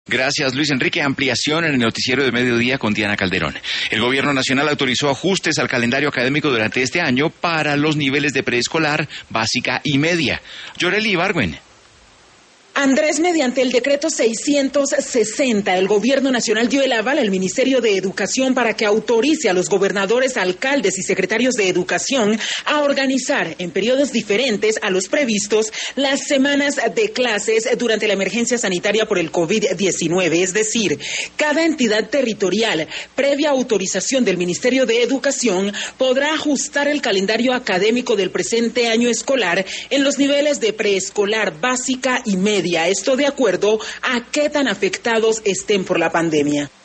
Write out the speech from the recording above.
Gracias, Luis Enrique. Ampliación en el noticiero de mediodía con Diana Calderón. El Gobierno Nacional autorizó ajustes al calendario académico durante este año para los niveles de preescolar, básica y media. Yoreli Ibargüen. Andrés, mediante el decreto 660, el Gobierno Nacional dio el aval al Ministerio de Educación para que autorice a los gobernadores, alcaldes y secretarios de Educación a organizar en periodos diferentes a los previstos las semanas de clases durante la emergencia sanitaria por el COVID-19. Es decir, cada entidad territorial, previa autorización del Ministerio de Educación, podrá ajustar el calendario académico del presente año escolar en los niveles de preescolar, básica y media. Esto de acuerdo a qué tan afectados estén por la pandemia.